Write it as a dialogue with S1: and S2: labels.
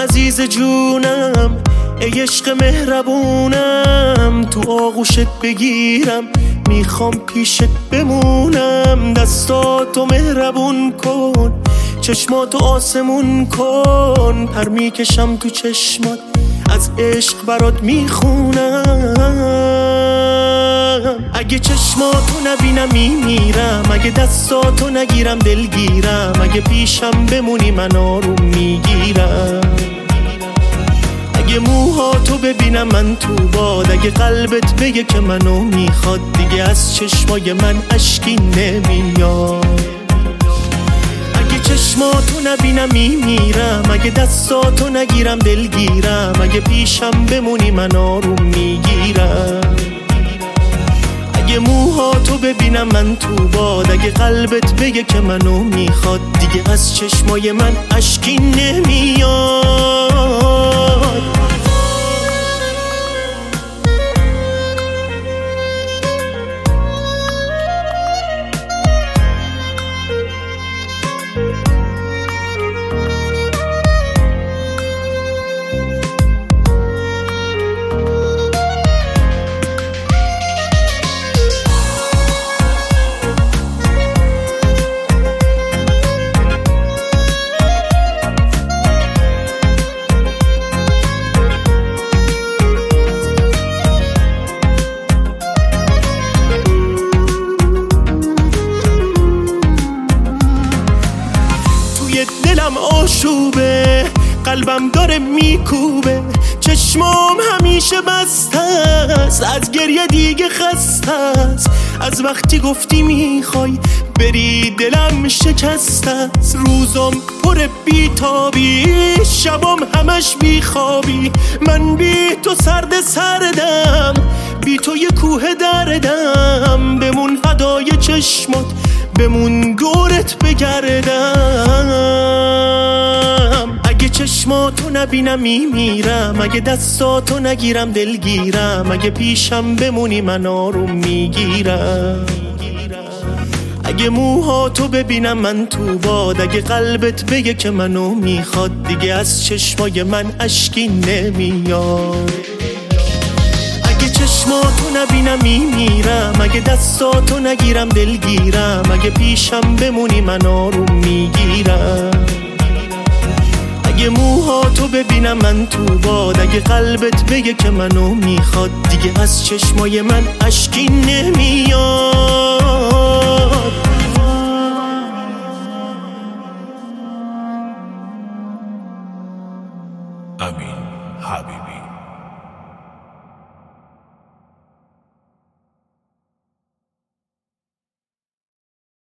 S1: عزیز جونم، ای عشق مهربونم، تو آغوشت بگیرم، میخوام پیشت بمونم. دستاتو مهربون کن، چشماتو آسمون کن، پر میکشم تو چشمات، از عشق برات میخونم. اگه چشماتو نبینم میمیرم، اگه دستاتو نگیرم دلگیرم، اگه پیشم بمونی من آروم میگیرم. اگه موهاتو ببینم من تو باد، اگه قلبت بگه که منو میخواد، دیگه از چشمای من اشکی نمیاد. اگه چشماتو نبینم میمیرم، اگه دستاتو نگیرم دلگیرم، اگه پیشم بمونی من آروم میگیرم. اگه موهاتو ببینم من تو باد، اگه قلبت بگه که منو میخواد، دیگه از چشمای من اشکی نمیاد. دلم آشوبه، قلبم داره میکوبه، چشمام همیشه بسته است، از گریه دیگه خسته است. از وقتی گفتی میخوای بری دلم شکسته است. روزم پر بیتابی، شبام همش بیخوابی، من بی تو سردم، بی تو یه کوه دردم. بمون فدای چشمات، بمون دورت بگردم. اگه چشماتو نبینم میمیرم، اگه دستاتو نگیرم دلگیرم، اگه پیشم بمونی من آروم میگیرم. اگه موهاتو ببینم من تو باد، اگه قلبت بگه که منو میخواد، دیگه از چشمای من اشکی نمیاد. اگه چشماتو نبینم میمیرم، اگه دستاتو نگیرم دلگیرم، اگه پیشم بمونی من آروم میگیرم. اگه موهاتو ببینم من تو باد، اگه قلبت بگه که منو میخواد، دیگه از چشمای من اشکی نمیاد.
S2: امین حبیبی.